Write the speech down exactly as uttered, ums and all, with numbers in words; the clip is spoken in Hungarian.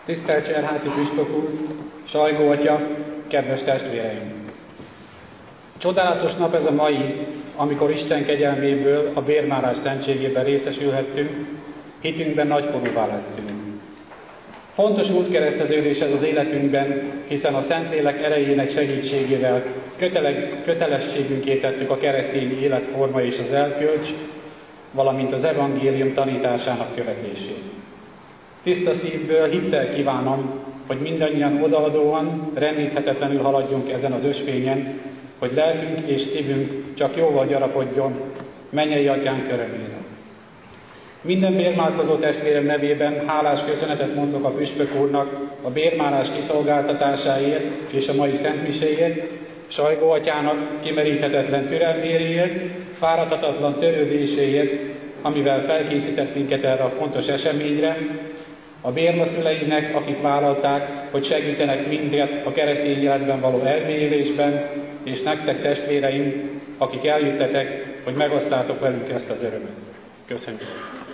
Tisztelt Cserháti Püspök úr, Sajgó atya, kedves testvéreim! Csodálatos nap ez a mai, amikor Isten kegyelméből a bérmálás szentségében részesülhettünk, hitünkben nagykorúvá lettünk. Fontos útkereszteződés ez az életünkben, hiszen a Szentlélek erejének segítségével kötele, kötelességünké tettük a keresztény életforma és az elkölcs, valamint az evangélium tanításának követését. Tiszta szívből hittel kívánom, hogy mindannyian odaadóan, reménythetetlenül haladjunk ezen az ösvényen, hogy lelkünk és szívünk csak jóval gyarapodjon mennyei atyánk örömére. Minden bérmálkozó testvérem nevében hálás köszönetet mondok a püspök úrnak a bérmálás kiszolgáltatásáért és a mai szentmiséért, Sajgó atyának kimeríthetetlen türelméért, fáradhatatlan törődéséért, amivel felkészített minket erre a fontos eseményre, a bérmaszüleinek, akik vállalták, hogy segítenek minket a keresztény életben való elmélyülésben, és nektek testvéreim, akik eljöttetek, hogy megosztátok velünk ezt az örömet. Köszönjük!